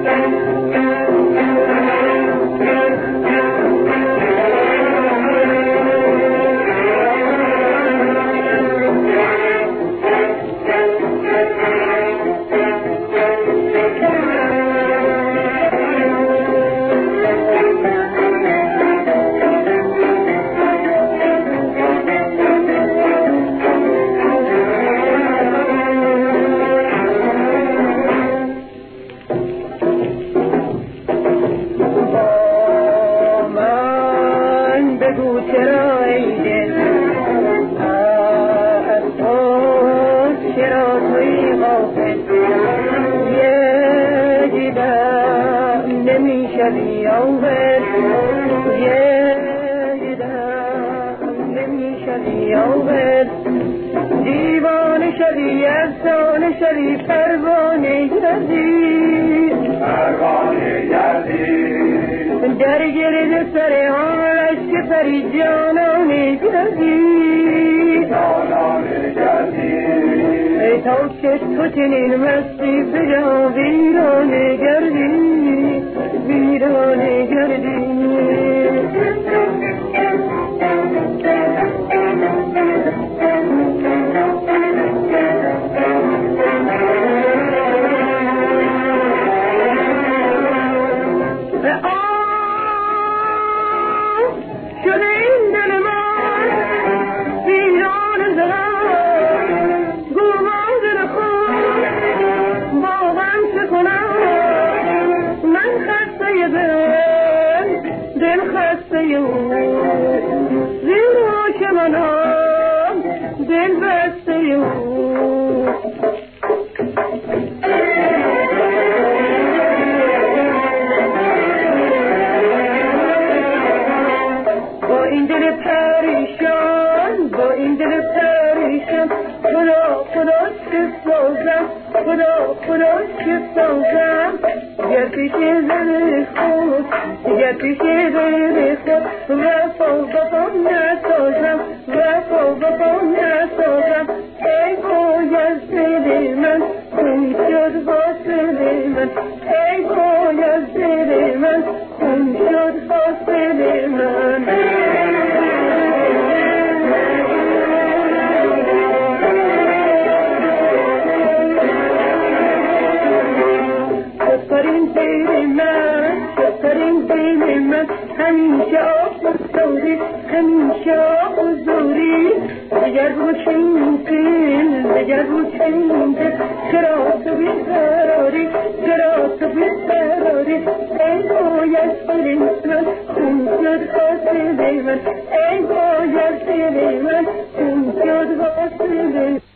دیوانه شدی افسانه شدی پروانه گردی در گرد سر حالش که پری جانانه گردی ای تا که تو چنین مستی به جا ویرانه گردی ویرانه گردی خدا که سازم گر پیش زن خود گر پیش غیر خود وفا نسازم وفا نسازم ای باید دل من خون شد حاصل من ای باید دل من خون شد حاصل من همیشه آفزوری همیشه آفزوری بگر رو چین دل بگر رو چین دل چرا تو بیقراری چرا تو بیقراری ای باید دل من خون شد حاصل من ای باید دل من خون شد حاصل من